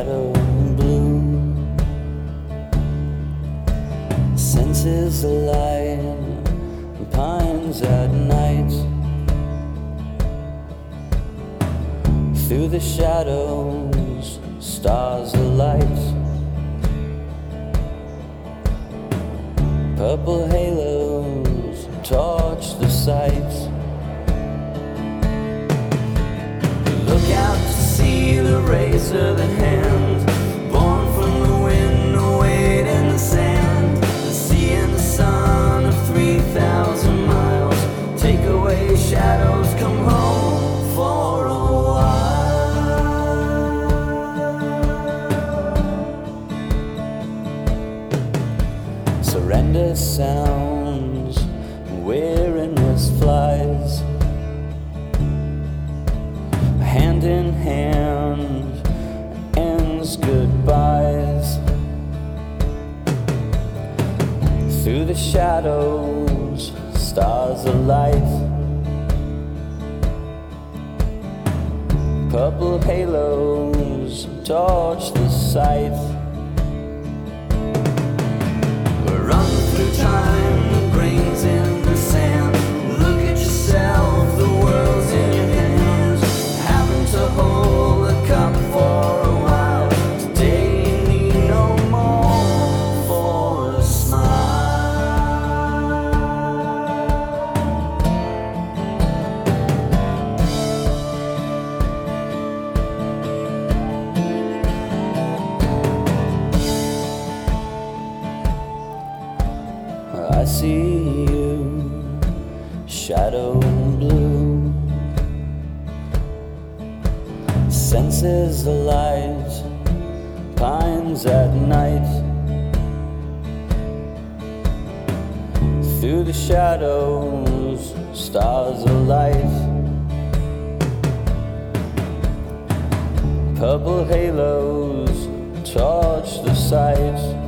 shadow blue, senses alight, pines at night. Through the shadows, stars alight. Purple halos torch the sight. Look out to see the rays of the hand, born from the wind, await in the sand. The sea and the sun of 3,000 miles take away shadows, come home for a while. Surrender sounds, weariness flies. Hand in hand ends goodbyes. Through the shadows, stars alight. Purple halos torch the sight. Run through time, the grains in the sand. Look at yourself, the world's in your hands. Having to hold a cup for a while. Today you need no more for a smile. I see you, shadow blue, senses alight, pines at night. Through the shadows, stars alight. Purple halos torch the sight.